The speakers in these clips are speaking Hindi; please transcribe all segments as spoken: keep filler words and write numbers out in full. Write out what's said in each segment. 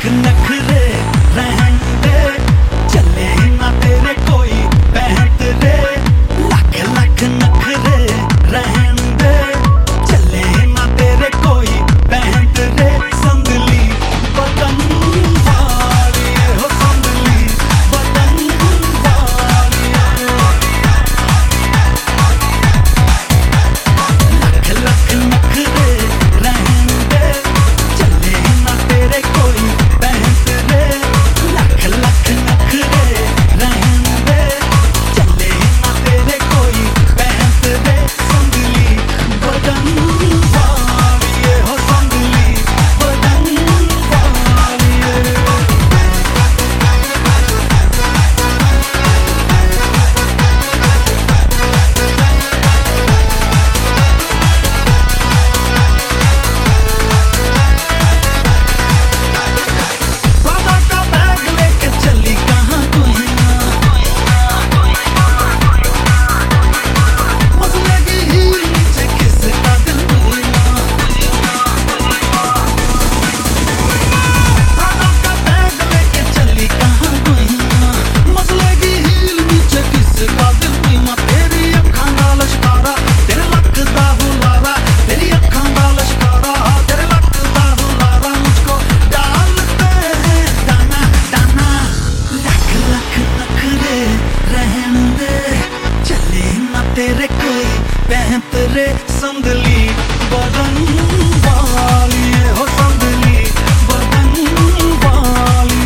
नखरे रहन दे, चले ना तेरे कोई बहत रे। लख लख नखरे रहन दे, चले ना तेरे कोई बहत रे। संदली बदन वाली हो, संदली बदन वाली। लख लख नखरे रहन दे, चले ना तेरे कोई बहत रे। लख लख नखरे रहन दे, चले ना तेरे कोई बहत रे। संदली बदन वाली हो, संदली बदन वाली। बाबा का बैग लेके चली कहाँ दुनिया, मसलेगी हील नीचे किसका दिल दुनिया। बाबा का बैग लेके चली कहाँ दुनिया, मसलेगी हील नीचे किसका दिल दुनिया। तेरी अखां दा लश्कारा, तेरे लक दा हुलारा, तेरी अखां दा लश्कारा, तेरे लक दा हुलारा। मुझको डालते हैं दाना दाना। लख लख नखरे रहन दे, चले ना तेरे कोई बहत रे। संदली बदन वाली हो, संदली बदन वाली।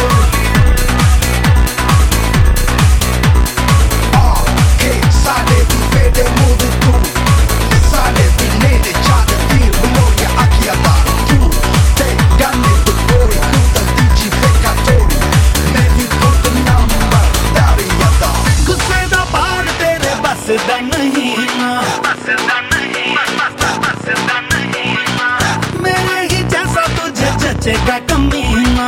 Che sale di fede muove tu, sale di nede giade fil gloria a chi ha dato tu. Te ganni dottori, tuta dici peccatori, metti tutto number dari yada. गुस्से दा बाग तेरे बस दा नहीं ना, मेरे ही जैसा तुझे जचेगा कमीना।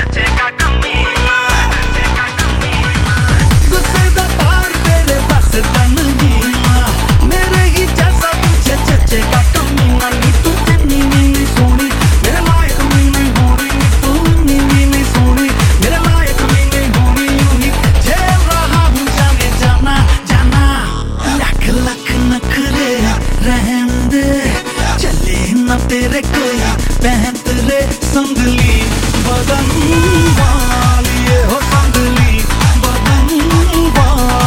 गुस्से दा बाग तेरे बस दा नहीं ना, मेरे ही जैसा तुझे जचेगा कमीना। नी तू इन्नी नीली सोनी, मेरे लायक भी नहीं होनी। नी तू इन्नी नीली सोनी, मेरे लायक भी नहीं होनी। यूं ही झेल रहा हूँ जाने जाना जाना। लख लख नखरे रहन दे, चले ना तेरे कोई बहत रे। संदली बदन वाली हो, संदली बदन वाली।